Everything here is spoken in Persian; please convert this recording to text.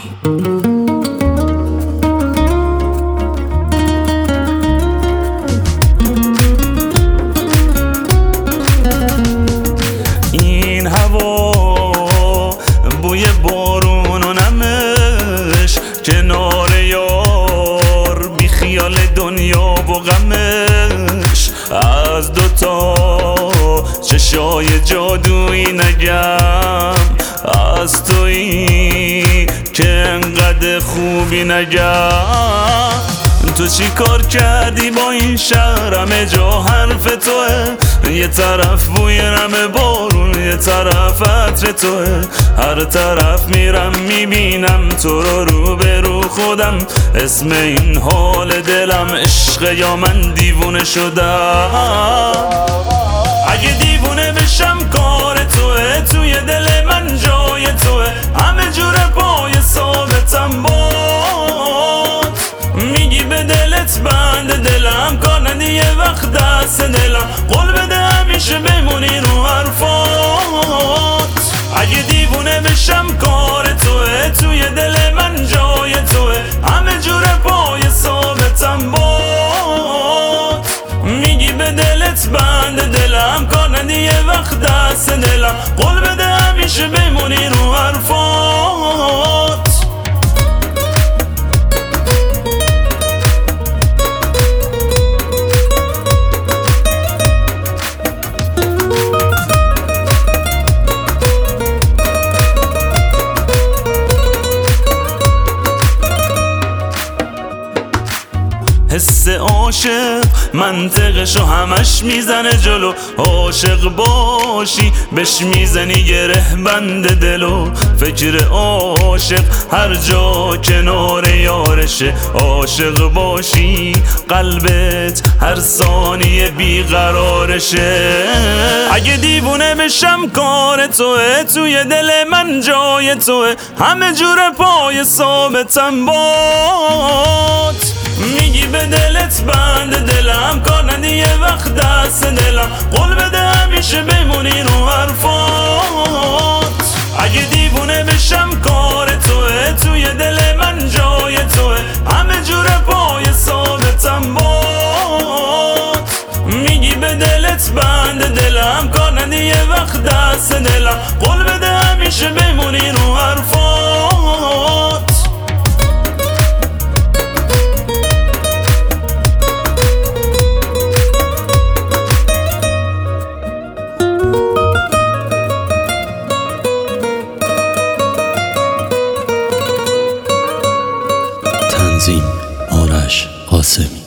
این هوا بوی بارون و نمش، کنار یار بی خیال دنیا و غمش. از دوتا چشای جادویی نگم، از تویی که انقدر خوبی نگم. تو چی کار کردی با این شهر؟ همه جا حرف توه، یه طرف بوی نم بارون، یه طرف عطر توه. هر طرف میرم میبینم تو رو به رو خودم. اسم این حال دلم عشق یا من دیوونه شدم؟ اگه دیوونه بشم کار توه، توی دل من جای توه. همه جور پای ثابتم باد، میگی به دلت بند دلم، کار ندی یه وقت دست دلم. قول بده همیشه بمونی رو حرفات. اگه دیوونه بشم کار توه، توی دل من جای توه. همه جور پای ثابتم باد، میگی به دلت بند دلم، کار ندی یه وقت دست دلم. قول بده همیشه بمونی رو حرفات. حس عاشق منطقشو همش میزنه جلو. عاشق باشی بهش میزنی گره بند دلو. فکر عاشق هر جا کنار یارشه. عاشق باشی قلبت هر ثانیه بیقرارشه. اگه دیوونه بشم کار توه، توی دل من جای توه. همه جور پای ثابتم باد، میگی به دلت بند دلم، کار ندی یه وقت دست دلم. قول بده همیشه بمونی رو حرفات. اگه دیوونه بشم کار توه، توی دل من جای توه. همه جور پای ثابتم باد، میگی به دلت بند دلم، کار ندی یه وقت دست دلم. قول بده همیشه بمونی رو حرفات. تنظیم آرش قاسمی.